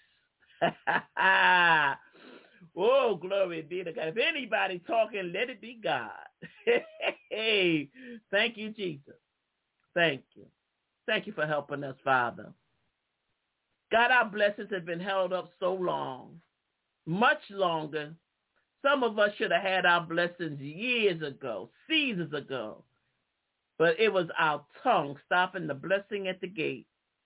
Oh, glory be to God. If anybody talking, let it be God. Hey, thank you, Jesus. Thank you. Thank you for helping us, Father. God, our blessings have been held up so long, much longer. Some of us should have had our blessings years ago, seasons ago. But it was our tongue stopping the blessing at the gate.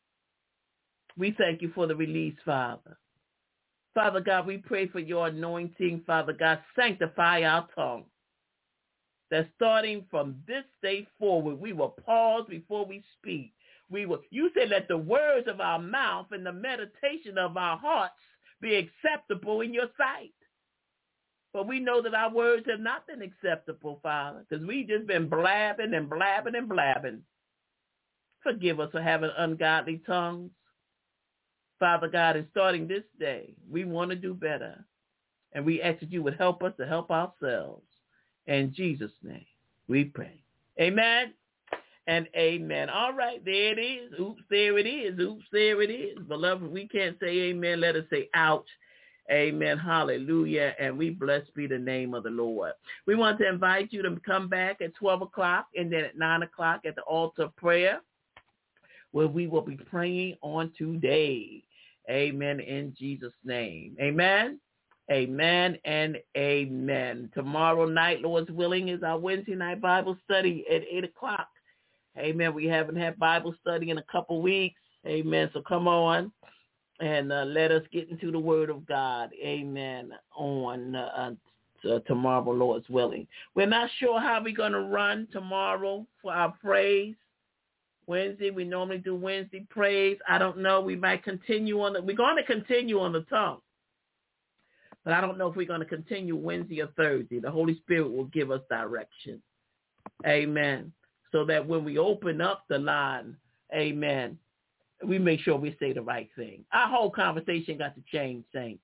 We thank you for the release, Father. Father God, we pray for your anointing, Father God. Sanctify our tongue. That starting from this day forward, we will pause before we speak. You said, let the words of our mouth and the meditation of our hearts be acceptable in your sight. But we know that our words have not been acceptable, Father, because we just been blabbing and blabbing and blabbing. Forgive us for having ungodly tongues. Father God, and starting this day, we want to do better. And we ask that you would help us to help ourselves. In Jesus' name, we pray. Amen. And amen. All right, there it is. Oops, there it is. Oops, there it is. Beloved, we can't say amen. Let us say ouch. Amen. Hallelujah. And we blessed be the name of the Lord. We want to invite you to come back at 12 o'clock and then at 9 o'clock at the altar of prayer, where we will be praying on today. Amen. In Jesus' name. Amen. Amen and amen. Tomorrow night, Lord's willing, is our Wednesday night Bible study at 8 o'clock. Amen. We haven't had Bible study in a couple weeks. Amen. So come on and let us get into the Word of God. Amen. On tomorrow, Lord's willing. We're not sure how we're going to run tomorrow for our praise. Wednesday, we normally do Wednesday praise. I don't know. We might continue on we're going to continue on the tongue. But I don't know if we're going to continue Wednesday or Thursday. The Holy Spirit will give us direction. Amen. So that when we open up the line, amen, we make sure we say the right thing. Our whole conversation got to change, saints.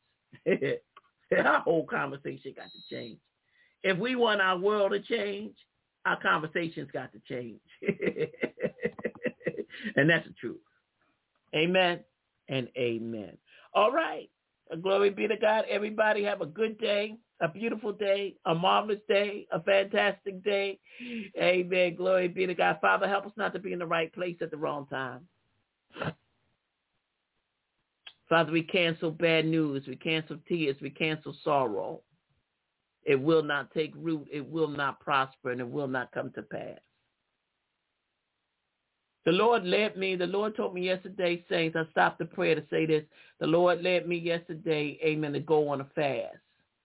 Our whole conversation got to change. If we want our world to change, our conversations got to change. And that's the truth. Amen and amen. All right. Glory be to God. Everybody have a good day, a beautiful day, a marvelous day, a fantastic day. Amen. Glory be to God. Father, help us not to be in the right place at the wrong time. Father, we cancel bad news. We cancel tears. We cancel sorrow. It will not take root. It will not prosper, and it will not come to pass. The Lord led me. The Lord told me yesterday, saints, I stopped the prayer to say this. The Lord led me yesterday, amen, to go on a fast.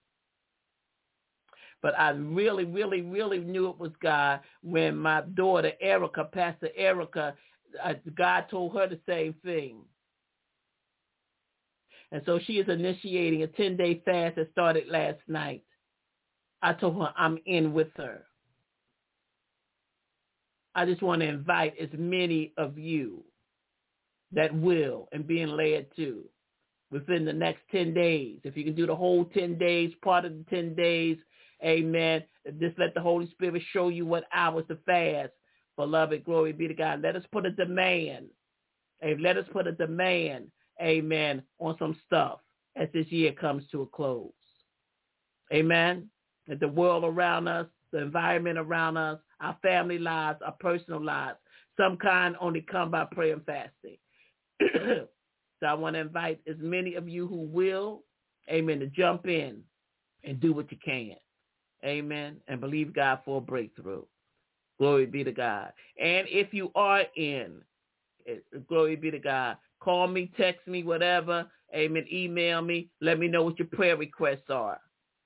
But I really, really, really knew it was God when my daughter, Erica, Pastor Erica, God told her the same thing. And so she is initiating a 10-day fast that started last night. I told her I'm in with her. I just want to invite as many of you that will and being led to within the next 10 days. If you can do the whole 10 days, part of the 10 days, amen. Just let the Holy Spirit show you what hours to fast. Beloved, glory be to God. Let us put a demand. Let us put a demand, amen, on some stuff as this year comes to a close. Amen. That the world around us, the environment around us, our family lives, our personal lives, some kind only come by prayer and fasting. So I want to invite as many of you who will, amen, to jump in and do what you can. Amen. And believe God for a breakthrough. Glory be to God. And if you are in, glory be to God, call me, text me, whatever. Amen. Email me. Let me know what your prayer requests are.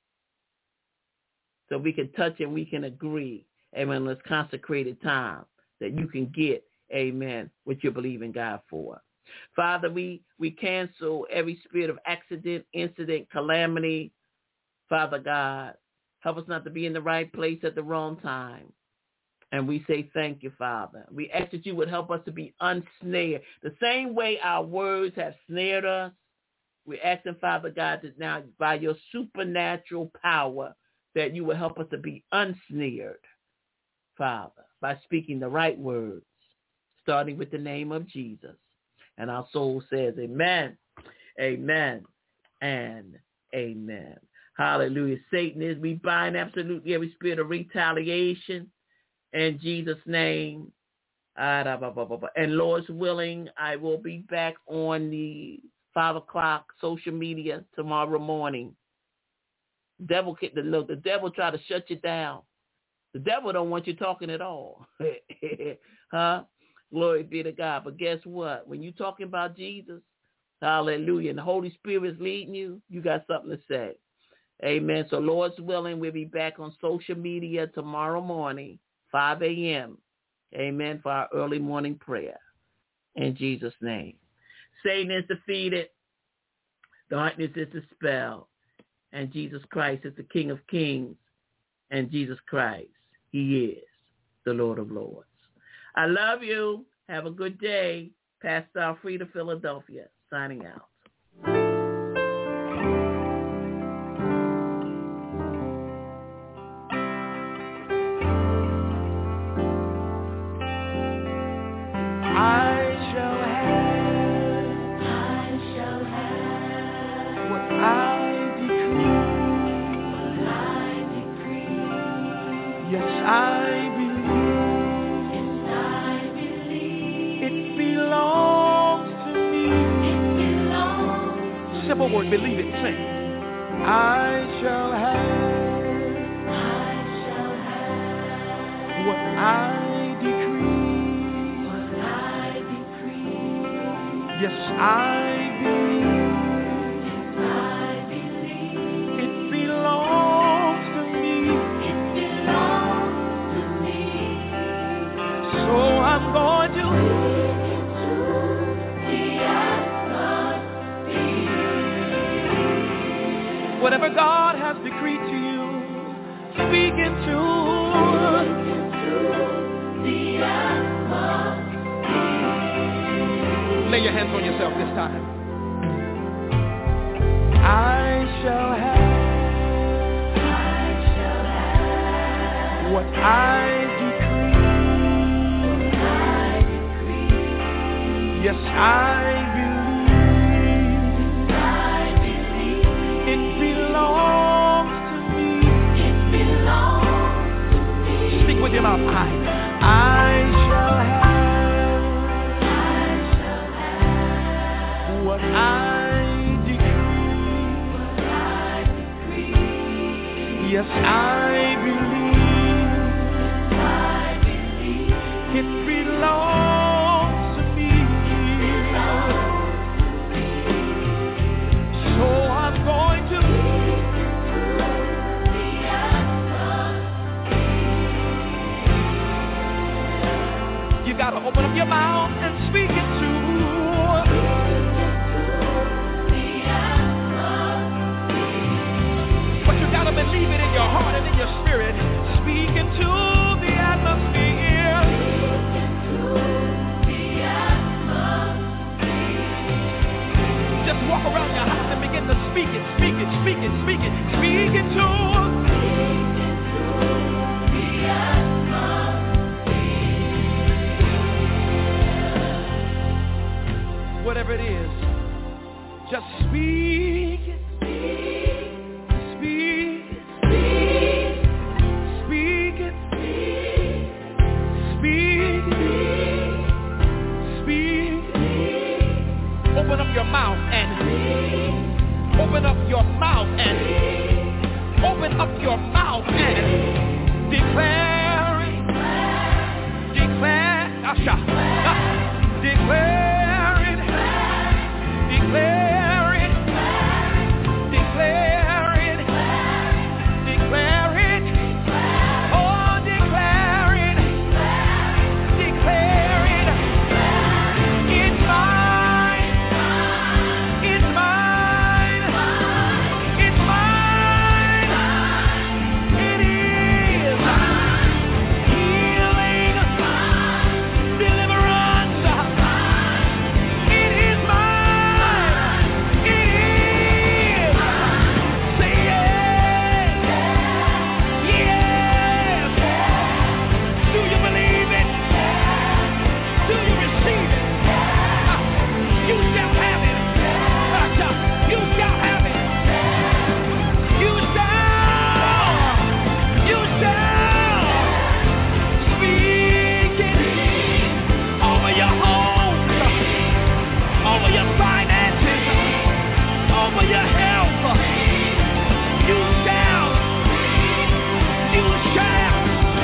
So we can touch and we can agree. Amen. Let's consecrated time that you can get, amen, what you believe in God for. Father, we cancel every spirit of accident, incident, calamity. Father God, help us not to be in the right place at the wrong time. And we say thank you, Father. We ask that you would help us to be unsnared. The same way our words have snared us, we're asking, Father God, that now by your supernatural power, that you will help us to be unsnared, Father, by speaking the right words, starting with the name of Jesus. And our soul says amen, amen, and amen. Hallelujah. Satan is, we bind absolutely every spirit of retaliation in Jesus' name. And Lord's willing, I will be back on the 5 o'clock social media tomorrow morning. The devil try to shut you down. The devil don't want you talking at all. Huh? Glory be to God. But guess what? When you're talking about Jesus, hallelujah, and the Holy Spirit is leading you, you got something to say. Amen. So Lord's willing, we'll be back on social media tomorrow morning, 5 a.m. Amen, for our early morning prayer. In Jesus' name. Satan is defeated. Darkness is dispelled. And Jesus Christ is the King of Kings. And Jesus Christ, he is the Lord of Lords. I love you. Have a good day. Pastor Alfreda, Philadelphia, signing out. I shall have what I decree. Yes, I simple word, believe it, sing. I shall have what I decree. Yes, I believe. It belongs to me. So I'm going to whatever God has decreed to you, speak into the atmosphere. Lay your hands on yourself this time. I shall have what I decree. Yes, I with your mouth. I shall have what I decree. Yes, I believe. It belongs to me. So I'm going to you got to open up your mouth Receive it in your heart and in your spirit. Speak into the atmosphere. Just walk around your house and begin to speak it, speak it, speak it, speak it. Speak into the atmosphere. Whatever it is, just speak it. Speak it. Speak it. Speak it. Speak it. Open up your mouth and open up your mouth and open up your mouth and declare it. Declare. Declare it. Declare it. Declare it. Declare it. Oh, declare it. Declare it. It's mine. It's mine. It's mine. It is healing, deliverance. It is mine. It is. Say yes. Yes. Do you believe it? Do you receive it? You shall have it. You shall have it. You shall. You shall. Speak it over your home, over your finances, over your health. You shall. You shall.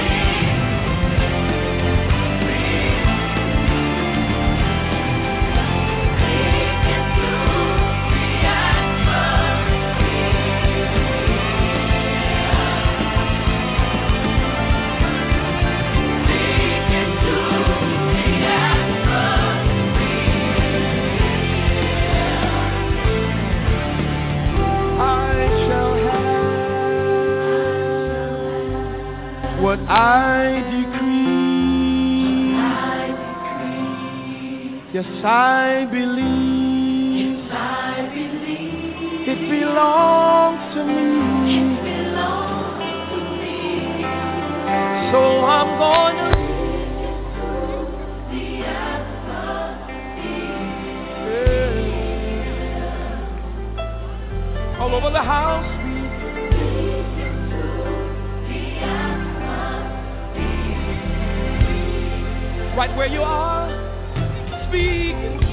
I shall have what I decree. Yes, I believe. It belongs to me. So I'm going to all over the house. Right where you are, speak.